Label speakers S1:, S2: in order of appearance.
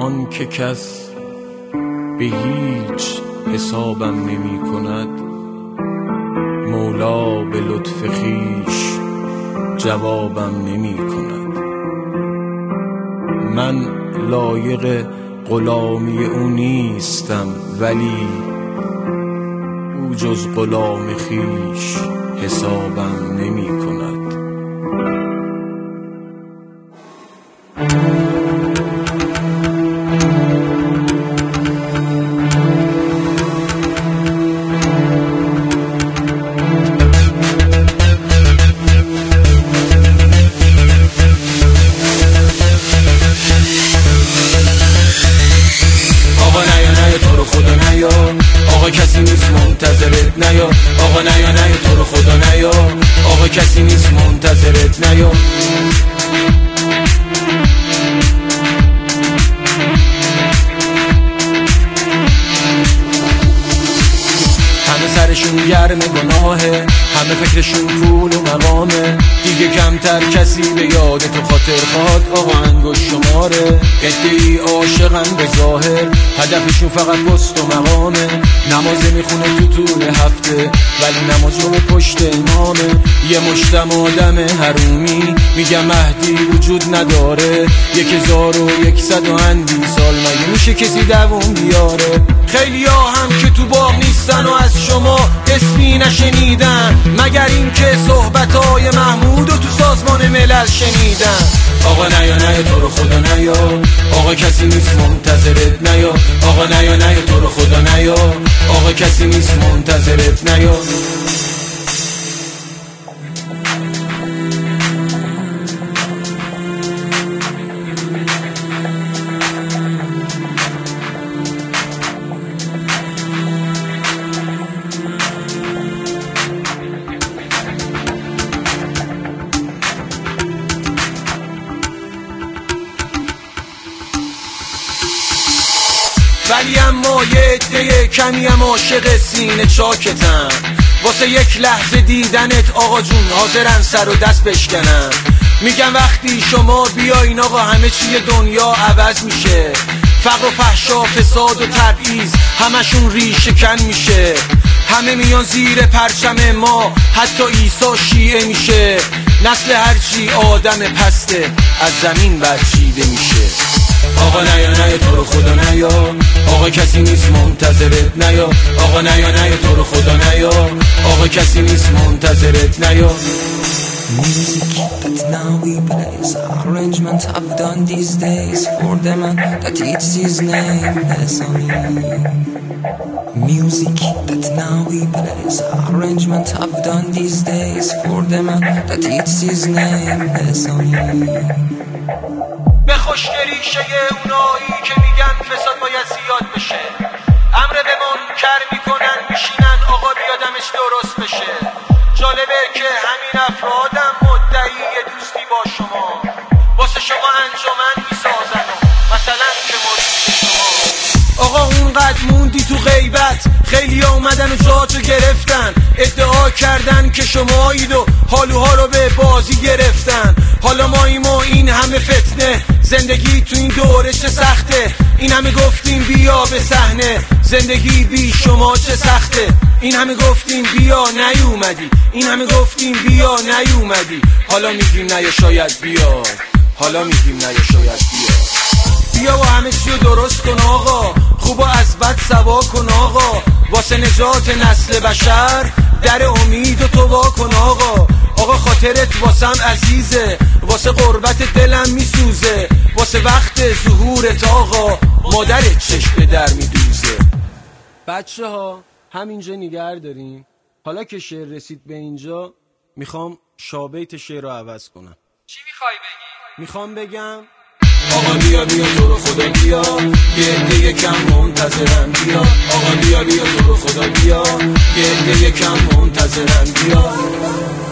S1: آن که کس به هیچ حسابم نمی کند، مولا به لطف خویش جوابم نمی کند. من لایق غلامی او نیستم، ولی او جز غلام خویش حسابم نمی کند. آقا کسی نیست منتظرت نیا، آقا نیا تو رو خدا نیا، آقا کسی نیست منتظرت نیا. همه سرشون گرم گناهه، همه فکرشون پول و مقامه، دیگه کمتر کسی به یاد تو خاطر خواد. آقا انگوش شماره ادعی عاشقن به ظاهر، هدفشون فقط پست و مقامه. نماز میخونه تو طول هفته، ولی نماز رو به پشت امامه. یه مشتم آدم حرومی میگم مهدی وجود نداره، 1100 و اندی سال مگه میشه کسی دووم بیاره؟ خیلی ها هم که تو باغ نیستن و از شما اسمی نشنیدن، مگر این که صحبتهای محمود و تو سازمان ملل شنیدن. آقا نیا تو رو خدا نیا، آقا کسی نیست منتظرت نیا، آقا نیا تو رو خدا نیا، آقا کسی نیست منتظرت نیا. ولی اما یه عده کمی هم عاشق سینه چاکتن، واسه یک لحظه دیدنت آقا جون حاضرن سر و دست بشکنن. میگم وقتی شما بیاین آقا همه چی دنیا عوض میشه، فقر و فحشا فساد و تبعیض همشون ریشه کن میشه. همه میان زیر پرچم ما، حتی عیسی شیعه میشه. نسل هرچی آدم پسته از زمین برچیده میشه. آقا نیا تو رو خدا نیا، آقا کسی نیست منتظرت نیا، آقا نیا تو رو خدا نیا، آقا کسی نیست منتظرت نیا.
S2: Music that now we play is arrangement I've done these days for the man that eats his name Hasani. Music that now we play is arrangement I've done these days for the man that eats his name Hasani.
S1: به خوشگریشه اونایی که میگن فساد باید زیاد بشه، امر به منکر میکنن میشینن آقا بیادمش درست بشه. جالبه که همین افرادم مدعی دوستی با شما، واسه شما انجمن میسازن و مثلا که مرسی شما. آقا اونقدر موندی تو غیبت، خیلی اومدن و جاتو گرفتن، ادعا کردن که شمایید و حالوها رو به بازی گرفتن. حالا ماییم و این همه فتنه، زندگی تو این دوره چه سخته. این همه گفتیم بیا به صحنه، زندگی بی شما چه سخته. این همه گفتیم بیا نیومدی، این همه گفتیم بیا نیومدی. حالا میگیم نه یا شاید بیا، حالا میگیم نه یا شاید بیا و همه چیو درست کن آقا، خوبو از بد سوا کن آقا. واسه نجات نسل بشر در امید تو وا کن آقا. آقا خاطرت واسم عزیزه، واسه قربت دلم میسوزه، واسه وقت ظهورت آقا مادرت چشم به در میدوزه. بچه ها همینجا نگه داریم. حالا که شعر رسید به اینجا میخوام شابیت شعر رو عوض کنم.
S3: چی میخوای بگی؟
S1: میخوام بگم آقا بیا تو رو خدا بیا، یه عده کم منتظرم بیا. آقا بیا تو رو خدا بیا، یه عده کم منتظرم بیا.